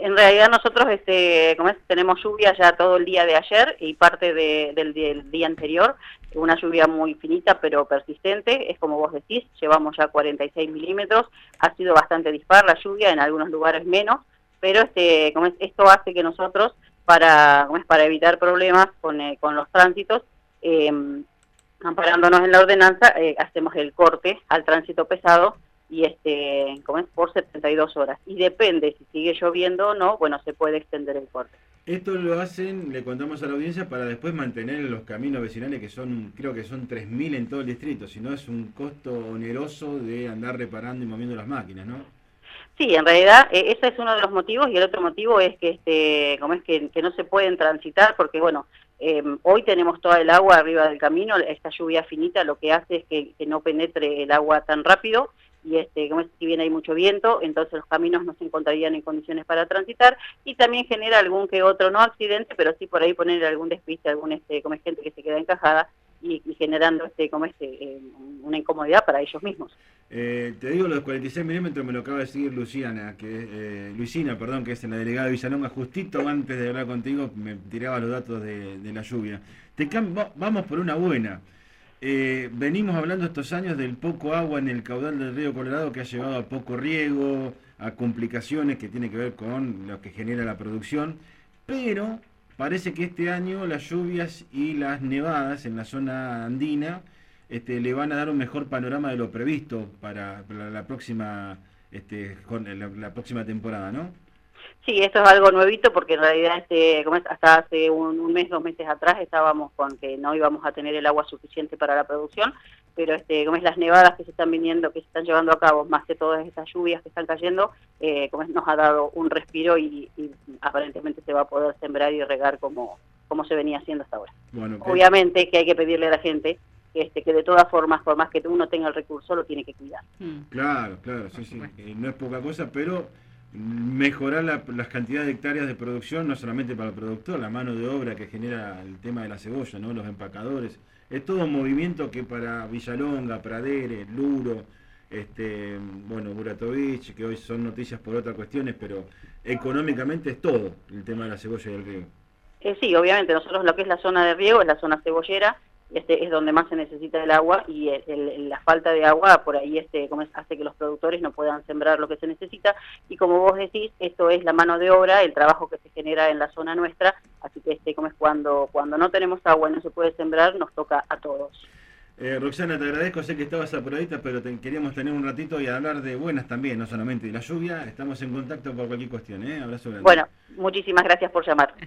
En realidad nosotros como es, tenemos lluvia ya todo el día de ayer y parte del día anterior, una lluvia muy finita pero persistente, es como vos decís, llevamos ya 46 milímetros, ha sido bastante dispar la lluvia, en algunos lugares menos, pero como es, esto hace que nosotros, como es, para evitar problemas con los tránsitos, eh, amparándonos en la ordenanza, hacemos el corte al tránsito pesado y como es, por 72 horas. Y depende si sigue lloviendo o no, bueno, se puede extender el corte. Esto lo hacen, le contamos a la audiencia, para después mantener los caminos vecinales, que son, creo que son 3.000 en todo el distrito, si no es un costo oneroso de andar reparando y moviendo las máquinas, ¿no? Sí, en realidad ese es uno de los motivos y el otro motivo es que como es que no se pueden transitar porque bueno, hoy tenemos toda el agua arriba del camino, esta lluvia finita lo que hace es que no penetre el agua tan rápido y como es, si bien hay mucho viento, entonces los caminos no se encontrarían en condiciones para transitar y también genera algún que otro, no accidente, pero sí por ahí poner algún despiste, algún como es, gente que se queda encajada y generando como una incomodidad para ellos mismos. Te digo, los 46 milímetros me lo acaba de decir Luisina, perdón, que es en la delegada de Villalonga, justito antes de hablar contigo me tiraba los datos de la lluvia. Vamos por una buena. Venimos hablando estos años del poco agua en el caudal del río Colorado que ha llevado a poco riego, a complicaciones que tiene que ver con lo que genera la producción, pero parece que este año las lluvias y las nevadas en la zona andina le van a dar un mejor panorama de lo previsto para la próxima la próxima temporada, ¿no? Sí, esto es algo nuevito porque en realidad como es, hasta hace un mes, 2 meses atrás estábamos con que no íbamos a tener el agua suficiente para la producción, pero como es, las nevadas que se están viniendo, que se están llevando a cabo, más que todas estas lluvias que están cayendo, como es, nos ha dado un respiro y aparentemente se va a poder sembrar y regar como se venía haciendo hasta ahora. Bueno, Obviamente que hay que pedirle a la gente que de todas formas, por más que uno tenga el recurso, lo tiene que cuidar. claro, claro, sí, sí. No es poca cosa, pero mejorar las cantidades de hectáreas de producción, no solamente para el productor, la mano de obra que genera el tema de la cebolla, ¿no? Los empacadores. Es todo un movimiento que para Villalonga, Praderes, Luro, bueno, Buratovich, que hoy son noticias por otras cuestiones, pero económicamente es todo el tema de la cebolla y el riego. Sí, obviamente, nosotros lo que es la zona de riego es la zona cebollera, es donde más se necesita el agua y la falta de agua por ahí como hace que los productores no puedan sembrar lo que se necesita y como vos decís, esto es la mano de obra, el trabajo que se genera en la zona nuestra, así que como es cuando no tenemos agua y no se puede sembrar, nos toca a todos. Roxana, te agradezco, sé que estabas apuradita, pero queríamos tener un ratito y hablar de buenas también, no solamente de la lluvia. Estamos en contacto por cualquier cuestión, ¿eh? Abrazo grande. Bueno, muchísimas gracias por llamar.